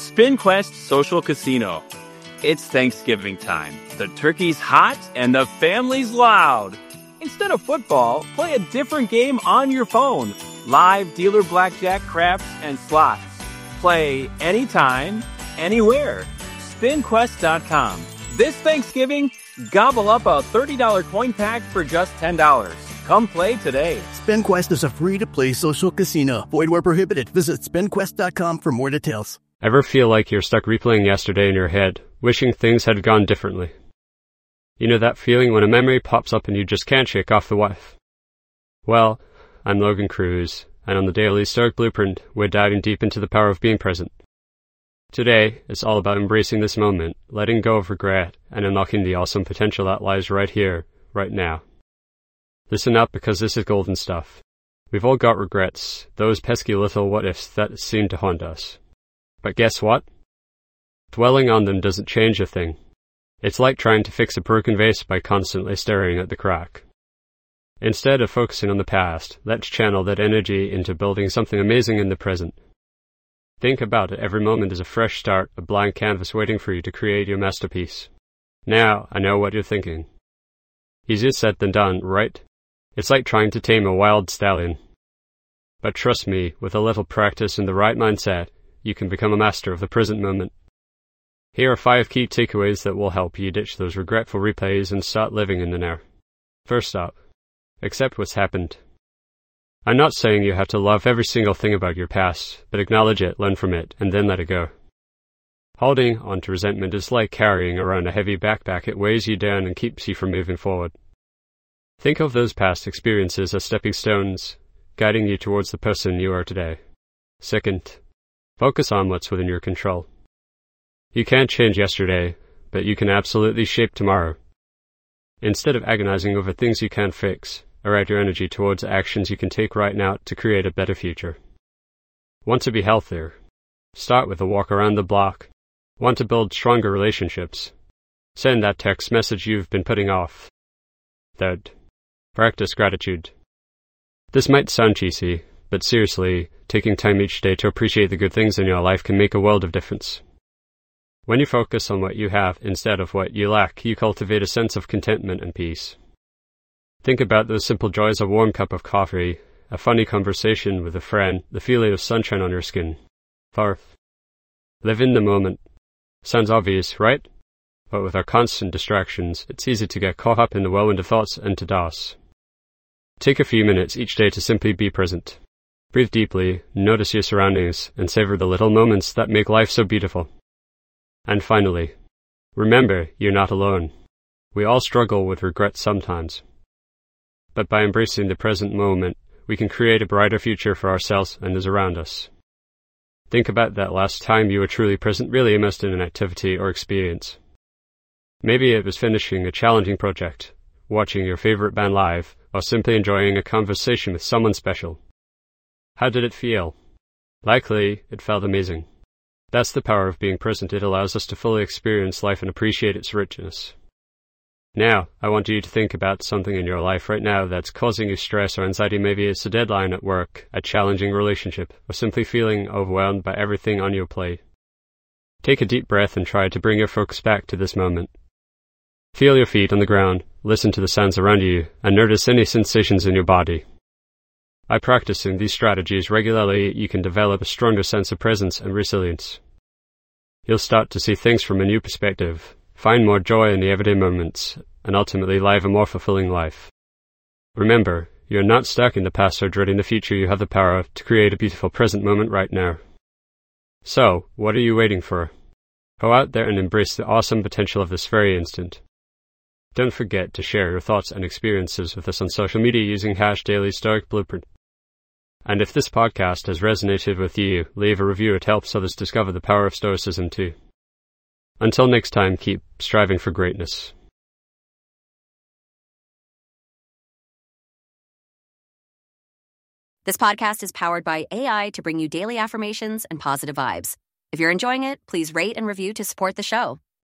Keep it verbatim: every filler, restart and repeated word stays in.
SpinQuest Social Casino. It's Thanksgiving time. The turkey's hot and the family's loud. Instead of football, play a different game on your phone. Live dealer blackjack, craps, and slots. Play anytime, anywhere. spin quest dot com. This Thanksgiving, gobble up a thirty dollars coin pack for just ten dollars. Come play today. SpinQuest is a free-to-play social casino. Void where prohibited. Visit spin quest dot com for more details. Ever feel like you're stuck replaying yesterday in your head, wishing things had gone differently? You know that feeling when a memory pops up and you just can't shake off the wife? Well, I'm Logan Cruz, and on the Daily Stoic Blueprint, we're diving deep into the power of being present. Today, it's all about embracing this moment, letting go of regret, and unlocking the awesome potential that lies right here, right now. Listen up, because this is golden stuff. We've all got regrets, those pesky little what-ifs that seem to haunt us. But guess what? Dwelling on them doesn't change a thing. It's like trying to fix a broken vase by constantly staring at the crack. Instead of focusing on the past, let's channel that energy into building something amazing in the present. Think about it, every moment is a fresh start, a blank canvas waiting for you to create your masterpiece. Now, I know what you're thinking. Easier said than done, right? It's like trying to tame a wild stallion. But trust me, with a little practice and the right mindset, you can become a master of the present moment. Here are five key takeaways that will help you ditch those regretful replays and start living in the now. First up, accept what's happened. I'm not saying you have to love every single thing about your past, but acknowledge it, learn from it, and then let it go. Holding on to resentment is like carrying around a heavy backpack. It weighs you down and keeps you from moving forward. Think of those past experiences as stepping stones, guiding you towards the person you are today. Second, focus on what's within your control. You can't change yesterday, but you can absolutely shape tomorrow. Instead of agonizing over things you can't fix, direct your energy towards actions you can take right now to create a better future. Want to be healthier? Start with a walk around the block. Want to build stronger relationships? Send that text message you've been putting off. Third, practice gratitude. This might sound cheesy, but seriously, taking time each day to appreciate the good things in your life can make a world of difference. When you focus on what you have instead of what you lack, you cultivate a sense of contentment and peace. Think about those simple joys: a warm cup of coffee, a funny conversation with a friend, the feeling of sunshine on your skin. Fourth, live in the moment. Sounds obvious, right? But with our constant distractions, it's easy to get caught up in the whirlwind of thoughts and to DOS. Take a few minutes each day to simply be present. Breathe deeply, notice your surroundings, and savor the little moments that make life so beautiful. And finally, remember, you're not alone. We all struggle with regret sometimes. But by embracing the present moment, we can create a brighter future for ourselves and those around us. Think about that last time you were truly present, really immersed in an activity or experience. Maybe it was finishing a challenging project, watching your favorite band live, or simply enjoying a conversation with someone special. How did it feel? Likely, it felt amazing. That's the power of being present. It allows us to fully experience life and appreciate its richness. Now, I want you to think about something in your life right now that's causing you stress or anxiety. Maybe it's a deadline at work, a challenging relationship, or simply feeling overwhelmed by everything on your plate. Take a deep breath and try to bring your focus back to this moment. Feel your feet on the ground, listen to the sounds around you, and notice any sensations in your body. By practicing these strategies regularly, you can develop a stronger sense of presence and resilience. You'll start to see things from a new perspective, find more joy in the everyday moments, and ultimately live a more fulfilling life. Remember, you're not stuck in the past or dreading the future. You have the power to create a beautiful present moment right now. So, what are you waiting for? Go out there and embrace the awesome potential of this very instant. Don't forget to share your thoughts and experiences with us on social media using hash Daily Stoic Blueprint. And if this podcast has resonated with you, leave a review. It helps others discover the power of Stoicism too. Until next time, keep striving for greatness. This podcast is powered by A I to bring you daily affirmations and positive vibes. If you're enjoying it, please rate and review to support the show.